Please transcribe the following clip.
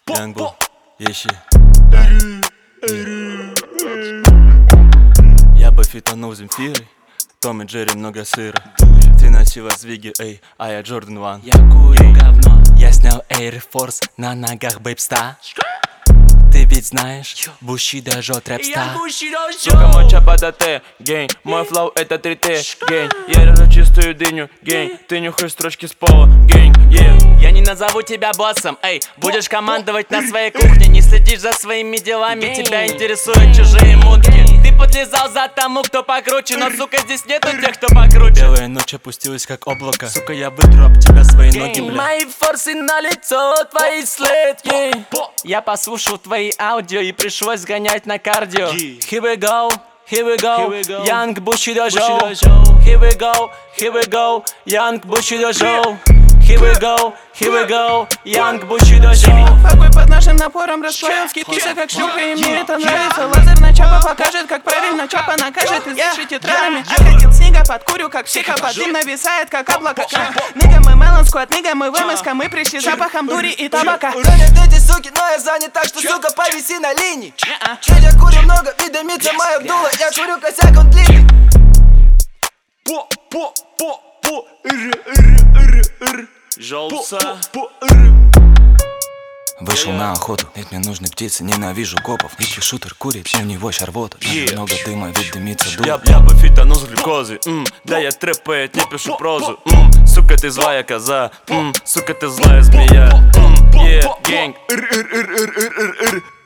Youngboy, ищи. Я бы фитанул Земфирой, Том и Джерри много сыра. Ты носила Звиги, эй, а я Джордан Ван. Я курю говно. Я снял Air Force на ногах Бэйбста. Ты ведь знаешь, Бушидо жжет рэпста. Сука, мой чапа Т, гейн. Мой флоу это 3Т, гейн. Я режу чистую дыню, гейн. Ты нюхаешь строчки с пола, гейн, Я не назову тебя боссом, эй. Будешь командовать на своей кухне. Не следишь за своими делами, тебя интересуют чужие мутки. Ты подлезал за тому, кто покруче, но, сука, здесь нету тех, кто покруче. Белая ночь опустилась как облако. Сука, я вытру об тебя свои ноги, бля. Мои форсы на лицо, твои следки. Я послушал твои аудио и пришлось сгонять на кардио. Here we go, here we go, Young Bushido Show. Here we go, Young Bushido Show. Here we go, Young Bushido Show. Факвей под нашим напором расплавил скиписа как шлюха, и мне это нравится. Лазер на чапа покажет, как правильно чапа накажет. И дыши тетрадами, окатил снега, курю, как психопат. Дым нависает, как облако. Нига мы Мелон Сквад, нига мы ВМСК. Мы пришли с запахом дури и табака. Уронят эти суки, но я занят, так что, сука, повиси на линии. Я курю много, и дымится моя дуло. Я курю косяк, он длинный. Желтца. Вышел на охоту, ведь мне нужны птицы, ненавижу копов. Ищи шутер, курит, у него шарвота. Много дыма, ведь дымится дуло. Я бы фитанул с глюкозой. Да я трэп поэт, не пишу прозу. Сука, ты злая коза. Сука, ты злая змея. Гэнг.